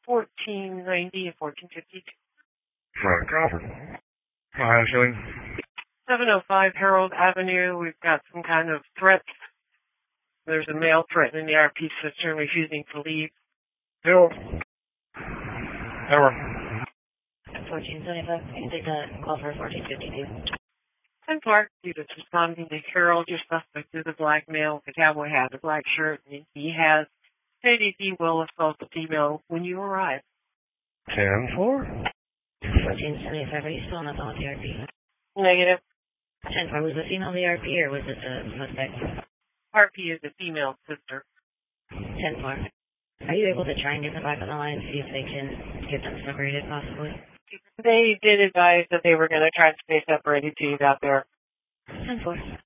1490 and 1450. Copper. Hi, Shelley. 705 Harold Avenue. We've got some kind of threat. There's a male threatening the RP sister and refusing to leave. Hill. Howard. 1475. You can take that call for 1452. 10 Clark, units responding to Harold. Your suspect is a black male with a cowboy hat, a black shirt, and he has stated he will assault the female when you arrive. 10-4. 1475. Are you still on the phone with the RP? Negative. 10-4. Was the female the RP or was it the suspect? RP is a female sister. 10-4. Are you able to try and get them back on the line and see if they can get them separated possibly? They did advise that they were going to try to stay separated till you got there. 10-4.